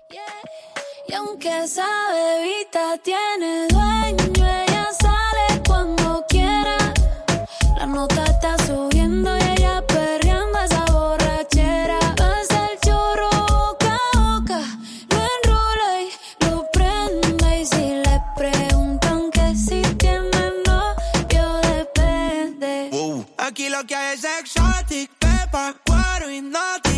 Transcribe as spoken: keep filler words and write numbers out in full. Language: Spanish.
Y aunque esa bebita tiene dueño, ella sale cuando quiera. La nota está subiendo y ella perreando esa borrachera. Pasa el chorro boca a boca, lo enrola y lo prende. Y si le preguntan que si tiene novio, depende. Wow. Aquí lo que hay es exotic, pepa, cuero y nota.